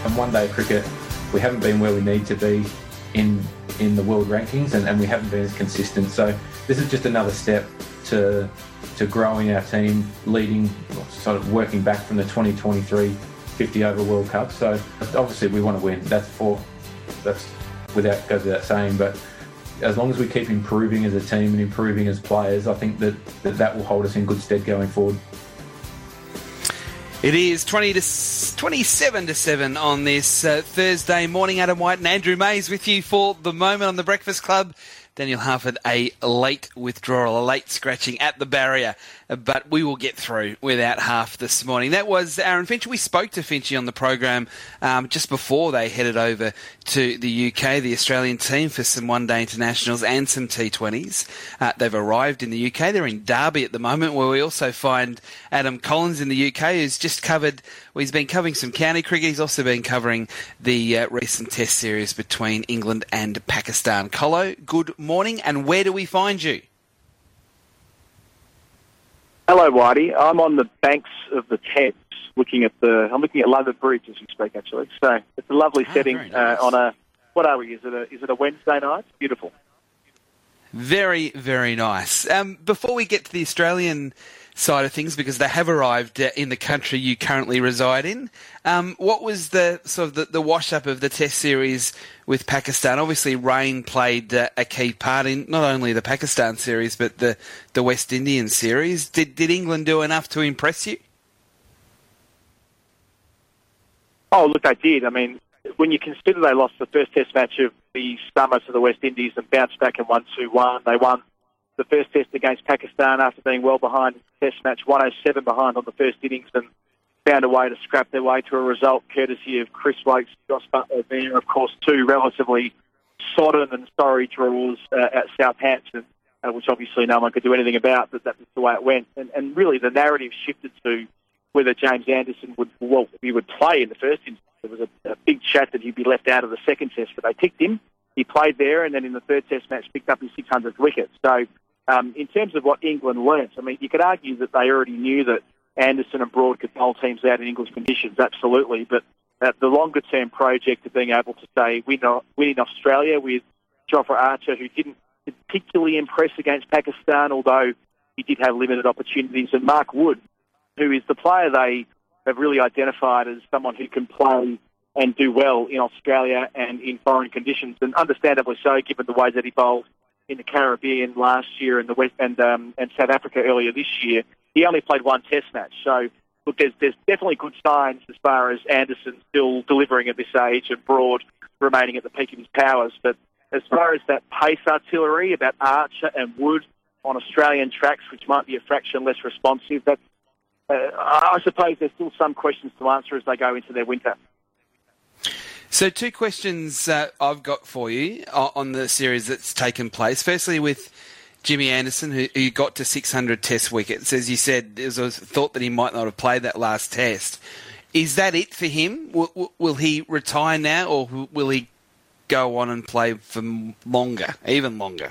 And one-day cricket, we haven't been where we need to be in the world rankings, and we haven't been as consistent. So this is just another step to growing our team, leading, sort of working back from the 2023 50-over World Cup. So obviously we want to win. That's goes without saying. But as long as we keep improving as a team and improving as players, I think that will hold us in good stead going forward. It is 27-7 on this Thursday morning. Adam White and Andrew Mays with you for the moment on the Breakfast Club. Daniel Harford, a late withdrawal, a late scratching at the barrier, but we will get through without Harf this morning. That was Aaron Finch. We spoke to Finchy on the program just before they headed over to the UK, the Australian team, for some one-day internationals and some T20s. They've arrived in the UK. They're in Derby at the moment, where we also find Adam Collins in the UK, who's just covered, well, he's been covering some county cricket. He's also been covering the recent test series between England and Pakistan. Colo, good morning, and where do we find you? Hello, Whitey. I'm on the banks of the Thames, looking at London Bridge as we speak, actually. So it's a lovely setting nice. On a, what are we? Is it a Wednesday night? Beautiful. Very, very nice. Before we get to the Australian side of things, because they have arrived in the country you currently reside in, what was the sort of the wash-up of the Test series with Pakistan? Obviously, rain played a key part in not only the Pakistan series but the West Indian series. Did England do enough to impress you? Oh, look, they did. I mean, when you consider they lost the first Test match of the summer to the West Indies and bounced back and won 2-1, they won the first Test against Pakistan after being well behind in the Test match, 107 behind on the first innings, and found a way to scrap their way to a result courtesy of Chris Wokes, Josh Buttler there. Of course, two relatively sodden and sorry draws at Southampton, which obviously no one could do anything about, but that was the way it went. And really the narrative shifted to whether James Anderson would play in the first instance. There was a big chat that he'd be left out of the second Test, but they picked him. He played there, and then in the third Test match picked up his 600th wicket. So in terms of what England learnt, I mean, you could argue that they already knew that Anderson and Broad could bowl teams out in English conditions, absolutely. But the longer-term project of being able to say win in Australia with Jofra Archer, who didn't particularly impress against Pakistan, although he did have limited opportunities, and Mark Wood, who is the player they have really identified as someone who can play and do well in Australia and in foreign conditions, and understandably so, given the way that he bowled in the Caribbean last year and the West and South Africa earlier this year. He only played one Test match, so look, there's definitely good signs as far as Anderson still delivering at this age and Broad remaining at the peak of his powers. But as far as that pace artillery about Archer and Wood on Australian tracks, which might be a fraction less responsive, that I suppose there's still some questions to answer as they go into their winter. So two questions I've got for you on the series that's taken place. Firstly, with Jimmy Anderson, who got to 600 Test wickets. As you said, there was a thought that he might not have played that last Test. Is that it for him? Will he retire now, or will he go on and play for longer, even longer?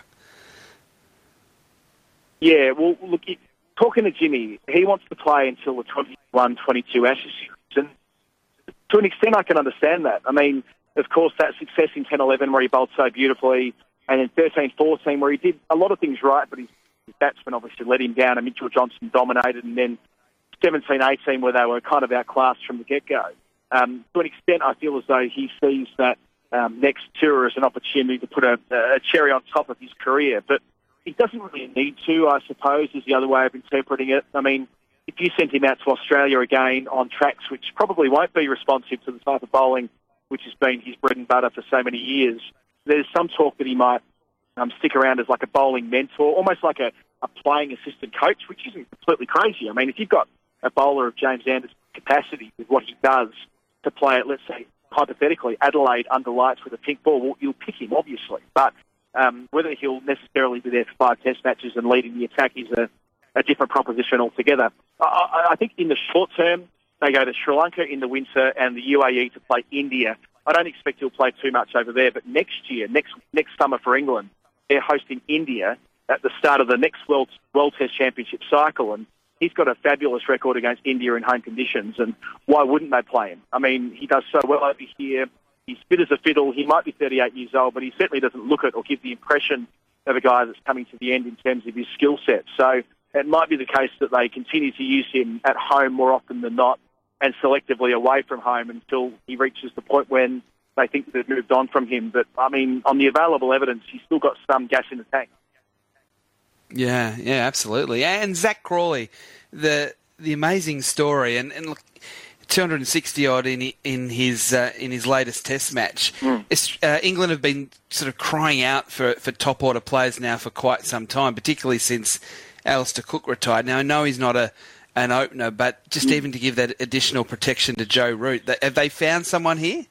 Yeah, well, look, talking to Jimmy, he wants to play until the 21-22 Ashes series. And to an extent, I can understand that. I mean, of course, that success in 10-11 where he bowled so beautifully, and in 13-14 where he did a lot of things right, but his batsmen obviously let him down and Mitchell Johnson dominated, and then 17-18 where they were kind of outclassed from the get-go. To an extent, I feel as though he sees that next tour as an opportunity to put a cherry on top of his career. But he doesn't really need to, I suppose, is the other way of interpreting it. I mean, if you sent him out to Australia again on tracks which probably won't be responsive to the type of bowling which has been his bread and butter for so many years, there's some talk that he might stick around as like a bowling mentor, almost like a playing assistant coach, which isn't completely crazy. I mean, if you've got a bowler of James Anderson's capacity with what he does to play at, let's say, hypothetically, Adelaide under lights with a pink ball, well, you'll pick him, obviously. But whether he'll necessarily be there for 5 Test matches and leading the attack is a different proposition altogether. I think in the short term, they go to Sri Lanka in the winter and the UAE to play India. I don't expect he'll play too much over there, but next year, next summer for England, they're hosting India at the start of the next World Test Championship cycle. And he's got a fabulous record against India in home conditions, and why wouldn't they play him? I mean, he does so well over here. He's fit as a fiddle. He might be 38 years old, but he certainly doesn't look it or give the impression of a guy that's coming to the end in terms of his skill set. So it might be the case that they continue to use him at home more often than not and selectively away from home until he reaches the point when they think they've moved on from him. But, I mean, on the available evidence, he's still got some gas in the tank. Yeah, absolutely. And Zach Crawley, the amazing story, and look, 260 odd in his latest Test match. England have been sort of crying out for top order players now for quite some time, particularly since Alistair Cook retired. Now I know he's not an opener, but just even to give that additional protection to Joe Root, have they found someone here?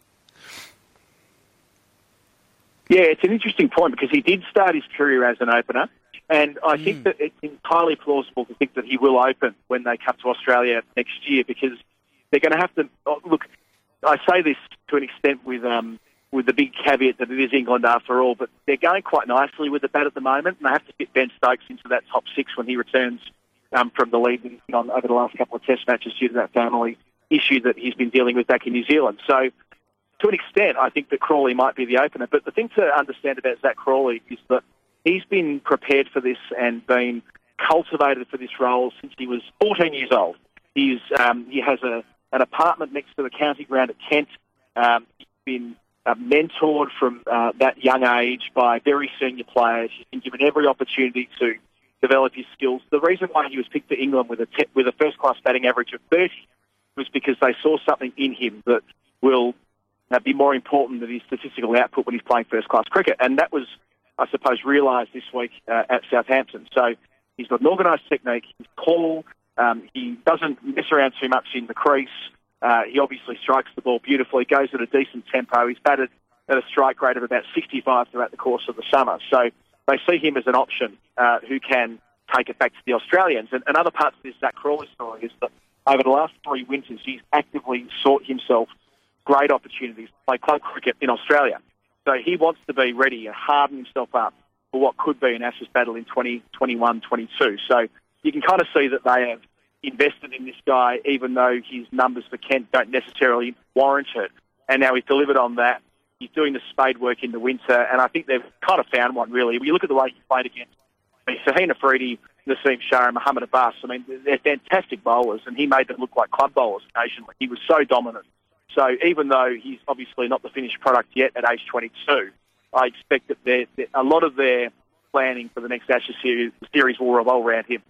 Yeah, it's an interesting point because he did start his career as an opener. And I think that it's entirely plausible to think that he will open when they come to Australia next year because they're going to have to... Look, I say this to an extent with the big caveat that it is England after all, but they're going quite nicely with the bat at the moment, and they have to fit Ben Stokes into that top six when he returns from the lead he's been on over the last couple of Test matches due to that family issue that he's been dealing with back in New Zealand. So, to an extent, I think that Crawley might be the opener. But the thing to understand about Zach Crawley is that he's been prepared for this and been cultivated for this role since he was 14 years old. He has an apartment next to the county ground at Kent. He's been mentored from that young age by very senior players. He's been given every opportunity to develop his skills. The reason why he was picked for England with a first-class batting average of 30 was because they saw something in him that will be more important than his statistical output when he's playing first-class cricket. And that was, I suppose, realised this week at Southampton. So he's got an organised technique, he's tall, he doesn't mess around too much in the crease, he obviously strikes the ball beautifully, goes at a decent tempo, he's batted at a strike rate of about 65 throughout the course of the summer. So they see him as an option who can take it back to the Australians. And another part of this Zach Crawley story is that over the last 3 winters, he's actively sought himself great opportunities to play club cricket in Australia. So he wants to be ready and harden himself up for what could be an Ashes battle in 2021-22. So you can kind of see that they have invested in this guy, even though his numbers for Kent don't necessarily warrant it. And now he's delivered on that. He's doing the spade work in the winter, and I think they've kind of found one, really. When you look at the way he played against Shaheen Afridi, Naseem Shah and Mohammad Abbas, I mean, they're fantastic bowlers, and he made them look like club bowlers occasionally. He was so dominant. So even though he's obviously not the finished product yet at age 22, I expect that a lot of their planning for the next Ashes series will revolve around him.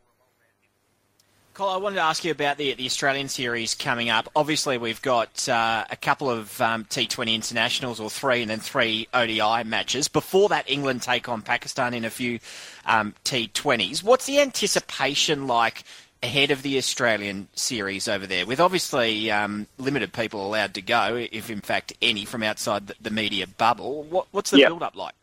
Cole, I wanted to ask you about the Australian series coming up. Obviously, we've got a couple of T20 internationals, or 3, and then 3 ODI matches. Before that, England take on Pakistan in a few T20s. What's the anticipation like ahead of the Australian series over there, with obviously limited people allowed to go, if in fact any, from outside the media bubble? What's the build-up like?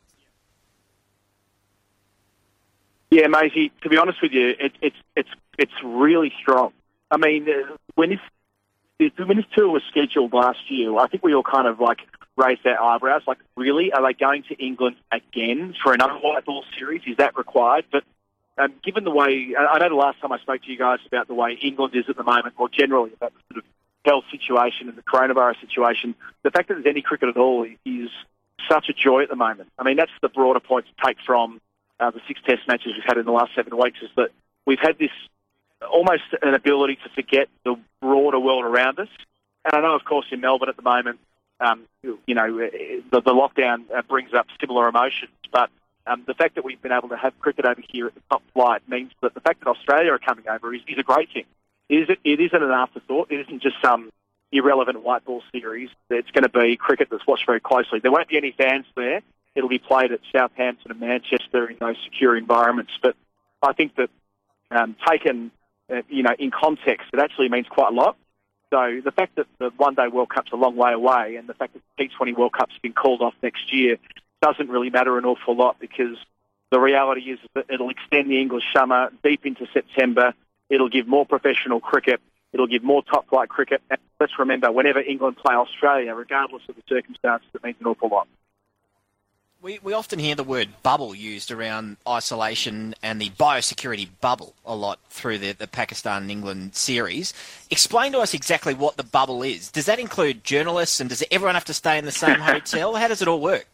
Yeah, Maisie, to be honest with you, it's really strong. I mean, when this tour was scheduled last year, I think we all kind of raised our eyebrows. Really, are they going to England again for another white ball series? Is that required? But given the way, I know the last time I spoke to you guys about the way England is at the moment, or generally about the sort of health situation and the coronavirus situation, the fact that there's any cricket at all is such a joy at the moment. I mean, that's the broader point to take from the 6 Test matches we've had in the last 7 weeks, is that we've had this almost an ability to forget the broader world around us. And I know, of course, in Melbourne at the moment, the lockdown brings up similar emotions, but the fact that we've been able to have cricket over here at the top flight means that the fact that Australia are coming over is a great thing. It isn't an afterthought. It isn't just some irrelevant white ball series. It's going to be cricket that's watched very closely. There won't be any fans there. It'll be played at Southampton and Manchester in those secure environments. But I think that taken in context, it actually means quite a lot. So the fact that the One-Day World Cup's a long way away, and the fact that the T20 World Cup's been called off next year, doesn't really matter an awful lot, because the reality is that it'll extend the English summer deep into September. It'll give more professional cricket. It'll give more top-flight cricket. And let's remember, whenever England play Australia, regardless of the circumstances, it means an awful lot. We often hear the word bubble used around isolation and the biosecurity bubble a lot through the Pakistan and England series. Explain to us exactly what the bubble is. Does that include journalists, and does everyone have to stay in the same hotel? How does it all work?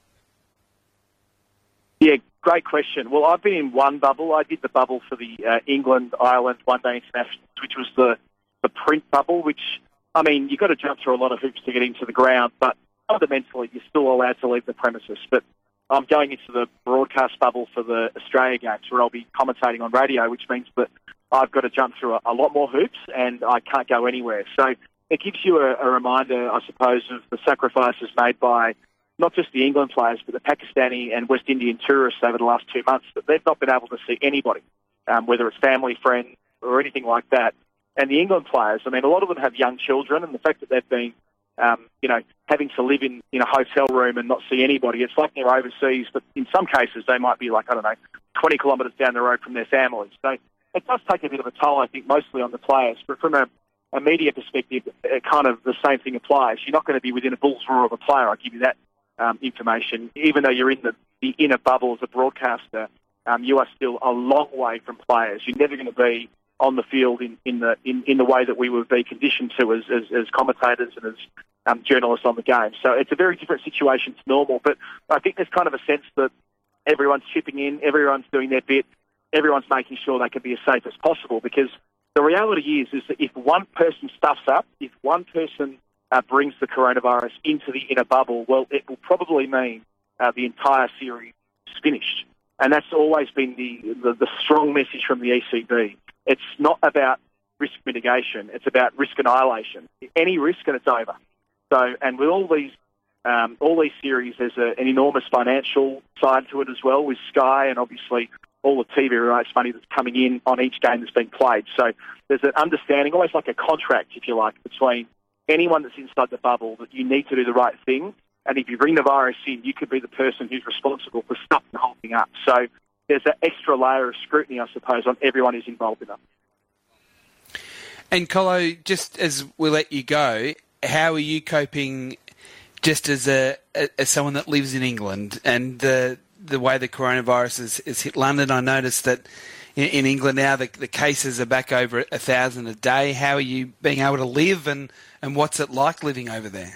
Yeah, great question. Well, I've been in one bubble. I did the bubble for the England-Ireland one-day internationals, which was the print bubble, which, I mean, you've got to jump through a lot of hoops to get into the ground, but fundamentally, you're still allowed to leave the premises. But I'm going into the broadcast bubble for the Australia games, where I'll be commentating on radio, which means that I've got to jump through a lot more hoops and I can't go anywhere. So it gives you a reminder, I suppose, of the sacrifices made by not just the England players, but the Pakistani and West Indian tourists over the last 2 months, that they've not been able to see anybody, whether it's family, friends, or anything like that. And the England players, I mean, a lot of them have young children, and the fact that they've been having to live in a hotel room and not see anybody. It's like they're overseas, but in some cases they might be 20 kilometres down the road from their families. So it does take a bit of a toll, I think, mostly on the players. But from a media perspective, kind of the same thing applies. You're not going to be within a bull's roar of a player, I'll give you that information. Even though you're in the inner bubble as a broadcaster, you are still a long way from players. You're never going to be on the field in the way that we would be conditioned to as commentators and as journalists on the game. So it's a very different situation to normal, but I think there's kind of a sense that everyone's chipping in, everyone's doing their bit, everyone's making sure they can be as safe as possible, because the reality is that if one person stuffs up, if one person brings the coronavirus into the inner bubble, well, it will probably mean the entire series is finished. And that's always been the strong message from the ECB. It's not about risk mitigation. It's about risk annihilation. Any risk and it's over. So, and with all these series, there's an enormous financial side to it as well, with Sky and obviously all the TV rights money that's coming in on each game that's being played. So there's an understanding, almost like a contract, if you like, between anyone that's inside the bubble, that you need to do the right thing. And if you bring the virus in, you could be the person who's responsible for stuffing the whole thing up. So there's an extra layer of scrutiny, I suppose, on everyone who's involved in it. And Colo, just as we let you go, how are you coping just as someone that lives in England and the way the coronavirus has hit London? I noticed that in England now the cases are back over 1,000 a day. How are you being able to live, and what's it like living over there?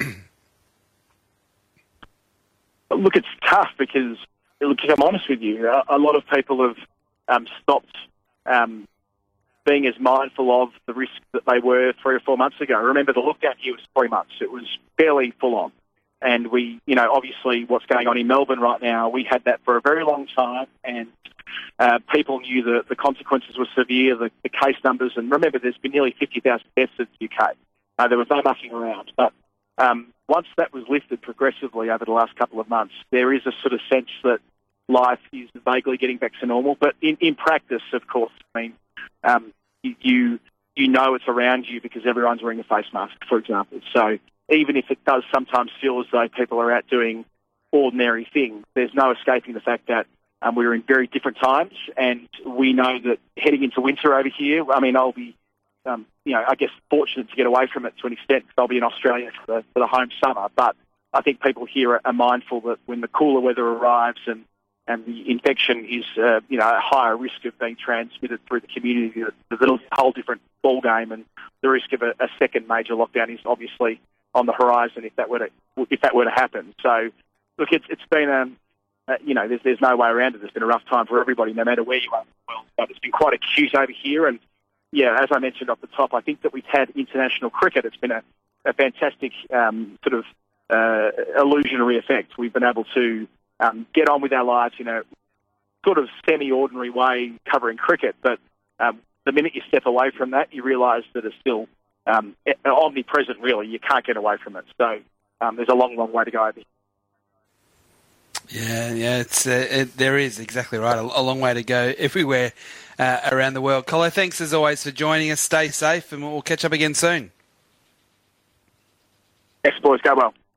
Look, it's tough because, look, if I'm honest with you, a lot of people have stopped being as mindful of the risk that they were 3 or 4 months ago. Remember, the lockdown here was 3 months. It was fairly full on. And we, obviously what's going on in Melbourne right now, we had that for a very long time, and people knew that the consequences were severe, the case numbers. And remember, there's been nearly 50,000 deaths in the UK. There was no mucking around. But once that was lifted progressively over the last couple of months, there is a sort of sense that life is vaguely getting back to normal. But in practice, of course, I mean, you know it's around you because everyone's wearing a face mask, for example. So even if it does sometimes feel as though people are out doing ordinary things, there's no escaping the fact that we're in very different times, and we know that heading into winter over here, I mean, I'll be, I guess, fortunate to get away from it to an extent because I'll be in Australia for the home summer. But I think people here are mindful that when the cooler weather arrives and the infection is, a higher risk of being transmitted through the community, there's a whole different ballgame, and the risk of a second major lockdown is obviously on the horizon if that were to happen. So, look, it's been there's no way around it. It's been a rough time for everybody, no matter where you are in the world. But it's been quite acute over here, and yeah, as I mentioned off the top, I think that we've had international cricket. It's been a fantastic sort of illusionary effect. We've been able to get on with our lives in a sort of semi-ordinary way covering cricket, but the minute you step away from that, you realise that it's still omnipresent, really. You can't get away from it. So there's a long, long way to go over here. Yeah, there is, exactly right. A long way to go everywhere around the world. Colo, thanks as always for joining us. Stay safe, and we'll catch up again soon. Thanks, boys. Go well.